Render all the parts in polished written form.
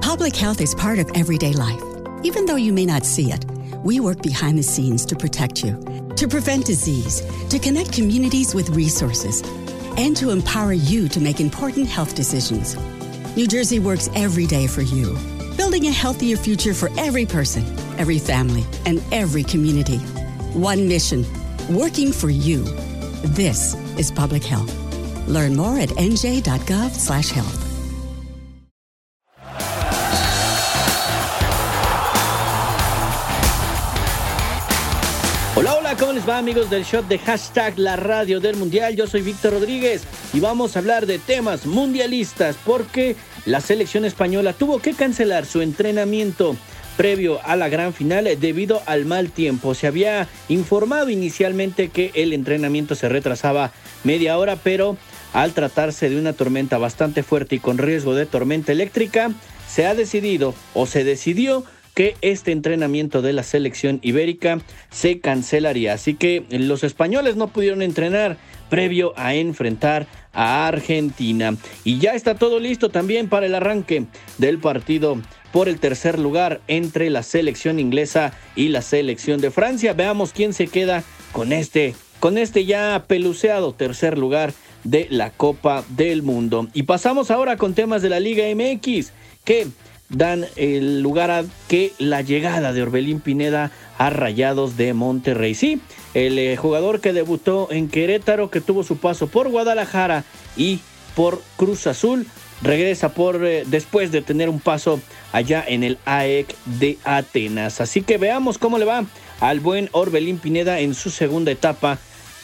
Public health is part of everyday life. Even though you may not see it, we work behind the scenes to protect you, to prevent disease, to connect communities with resources, and to empower you to make important health decisions. New Jersey works every day for you, building a healthier future for every person, every family, and every community. One mission, working for you. This is public health. Learn more at nj.gov/health. Hola, ¿cómo les va, amigos del Shot de Hashtag La Radio del Mundial? Yo soy Víctor Rodríguez y vamos a hablar de temas mundialistas porque la selección española tuvo que cancelar su entrenamiento previo a la gran final debido al mal tiempo. Se había informado inicialmente que el entrenamiento se retrasaba media hora, pero al tratarse de una tormenta bastante fuerte y con riesgo de tormenta eléctrica, se decidió que este entrenamiento de la selección ibérica se cancelaría. Así que los españoles no pudieron entrenar previo a enfrentar a Argentina. Y ya está todo listo también para el arranque del partido por el tercer lugar entre la selección inglesa y la selección de Francia. Veamos quién se queda con este ya peluceado tercer lugar de la Copa del Mundo. Y pasamos ahora con temas de la Liga MX que dan el lugar a que la llegada de Orbelín Pineda a Rayados de Monterrey. Sí, el jugador que debutó en Querétaro, que tuvo su paso por Guadalajara y por Cruz Azul, regresa después de tener un paso allá en el AEK de Atenas. Así que veamos cómo le va al buen Orbelín Pineda en su segunda etapa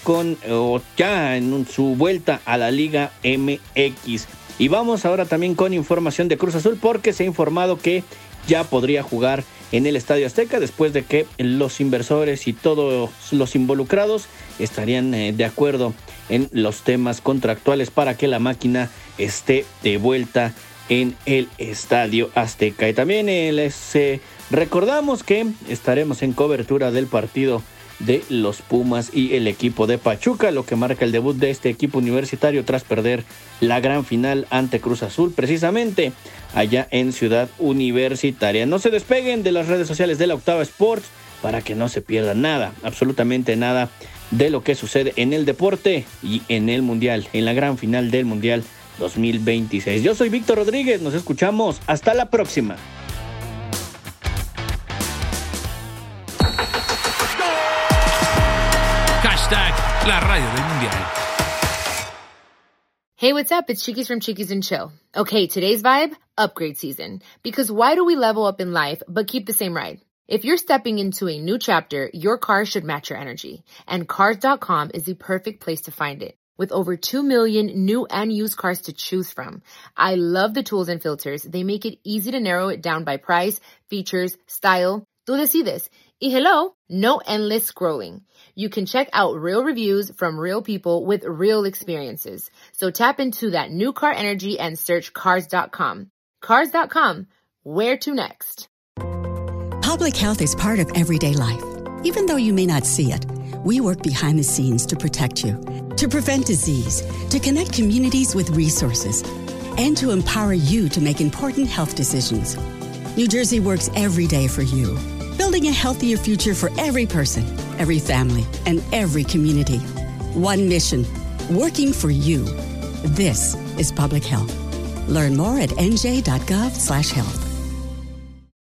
en su vuelta a la Liga MX. Y vamos ahora también con información de Cruz Azul porque se ha informado que ya podría jugar en el Estadio Azteca después de que los inversores y todos los involucrados estarían de acuerdo en los temas contractuales para que la máquina esté de vuelta en el Estadio Azteca. Y también les recordamos que estaremos en cobertura del partido de los Pumas y el equipo de Pachuca, lo que marca el debut de este equipo universitario tras perder la gran final ante Cruz Azul, precisamente allá en Ciudad Universitaria. No se despeguen de las redes sociales de la Octava Sports para que no se pierdan nada, absolutamente nada de lo que sucede en el deporte y en el Mundial, en la gran final del Mundial 2026. Yo soy Víctor Rodríguez, nos escuchamos, hasta la próxima. La Radio del Mundial. Hey, what's up? It's Chiquis from Chiquis and Chill. Okay, today's vibe, upgrade season. Because why do we level up in life but keep the same ride? If you're stepping into a new chapter, your car should match your energy. And Cars.com is the perfect place to find it. With over 2 million new and used cars to choose from. I love the tools and filters. They make it easy to narrow it down by price, features, style. Tú decides. Y hello, no endless scrolling. You can check out real reviews from real people with real experiences. So tap into that new car energy and search Cars.com. Cars.com, where to next? Public health is part of everyday life. Even though you may not see it, we work behind the scenes to protect you, to prevent disease, to connect communities with resources, and to empower you to make important health decisions. New Jersey works every day for you, building a healthier future for every person, every family, and every community. One mission, working for you. This is public health. Learn more at nj.gov/health.